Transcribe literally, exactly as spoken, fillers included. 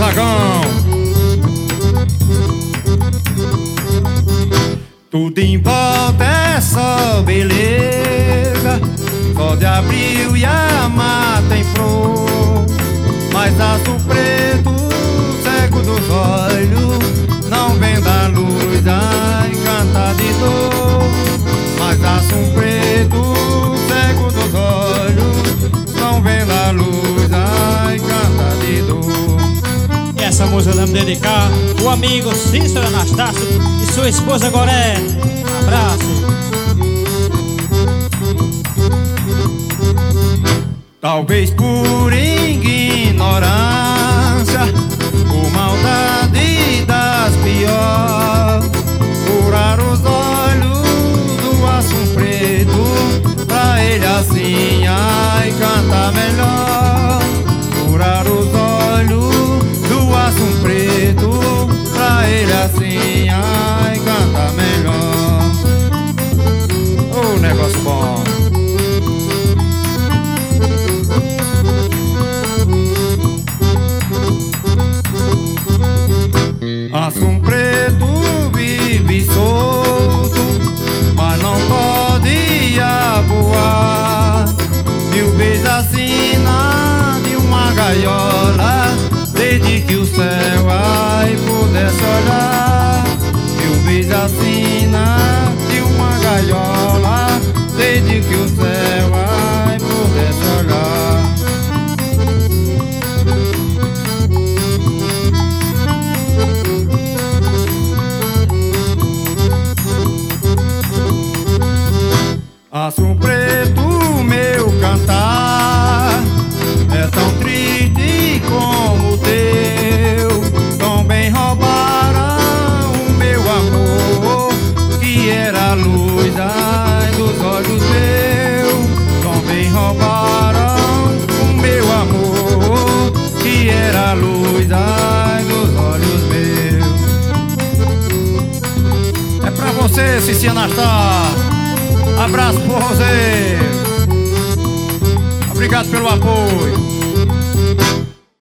Gonzagão. Tudo em volta é só beleza, só de abril e a mata em flor. Mas azul preto, cego dos olhos, não vem da luz, ai, canta de dor. Mas azul preto, cego dos olhos, não vem da luz, ai, canta de dor. E essa música vamos dedicar o amigo Cícero Anastácio e sua esposa Goré. Um abraço. Talvez por ignorância, por maldade das piores, furar os olhos do aço preto, pra ele assim, ai, canta melhor. Furar os olhos do aço preto, pra ele assim, ai, canta melhor. Ô, negócio bom. Aço preto vive solto, mas não pode voar. Mil vezes assina de uma gaiola, desde que o céu ai pudesse olhar. Mil vezes assina de uma gaiola, desde que o céu ai pudesse olhar. Aço preto, meu cantar é tão triste como o teu. Também roubaram o meu amor, que era a luz, ai, dos olhos meus. Também roubaram o meu amor, que era a luz, ai, dos olhos meus. É pra você, Cici Anastácio. Abraço por você. Obrigado pelo apoio.